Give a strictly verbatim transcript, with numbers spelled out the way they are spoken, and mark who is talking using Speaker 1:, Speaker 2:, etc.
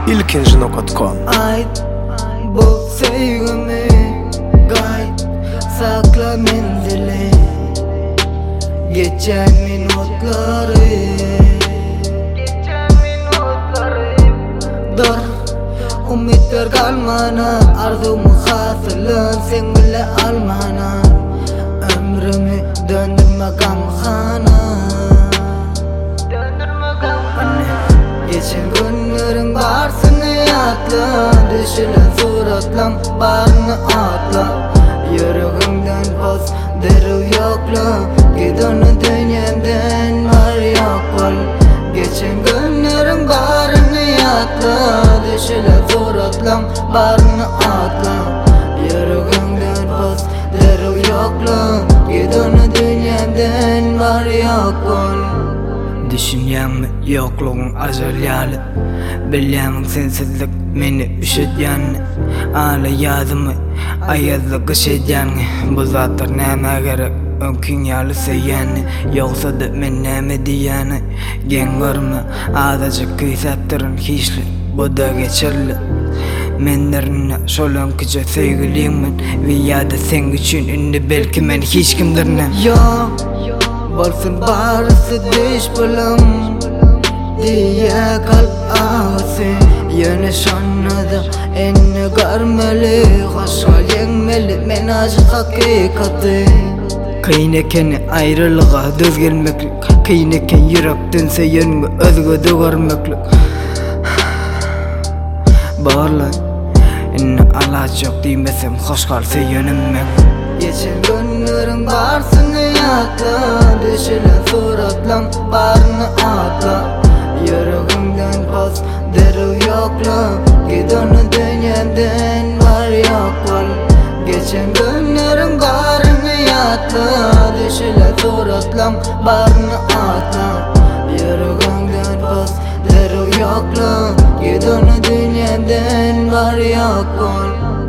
Speaker 1: ilkinci nokta com.
Speaker 2: Ait bu sevgimi gayet sakla menzili, geçen minutları Geçen minutları Dar umutlar kalmana, arzumu hasılın sen bile almana, ömrümü döndürme gamhana, Döndürme gamhana. Geçen günlerin varsın hayatla, düşülen suratlam barını atla, yüreğimden poz deru yokla, git onu dünyamdan var yok ol. Geçen günlerin barını hayatla, düşülen suratlam barını atla, yüreğimden poz deru yokla, git onu dünyamdan var yok ol.
Speaker 3: Düşünýäňmi ýoklugyň ajalýaly, bilýämiň sensizlik meni üşetýän, ala ýazymy aýazly gysedýän. Bu zatlar näme gerek öňkün ýaly seýýän, ýogsa da men näme diýýän. Gen görme azajyk kyýsapdyryn hiçli, bu da geçerli. Menlerine şolonkyja seýgiliňmen we ýa-da sen üçin indi belki men hiç kimdirne.
Speaker 2: Yo, varsın barısı düş bulam diye kalp ağası, yine şanada enne görmeli, hoşal yengmeli men acı hakikati.
Speaker 3: Kıyın eken ayrılığa düz gelmeklik, kıyın eken yürekten seýengi özgöde görmeklik. Bağırlan, enne alaç yok diýmesem hoşgal seýenimmek.
Speaker 2: Geçen günlerin varsın hayatla, düşülen suratlam barını atla, yüreğimden poz deru yokla, git onu dünyamdan var yok ol. Geçen günlerin barını hayatla, düşülen suratlam barını atla, yüreğimden poz deru yokla, git onu dünyamdan var yok ol.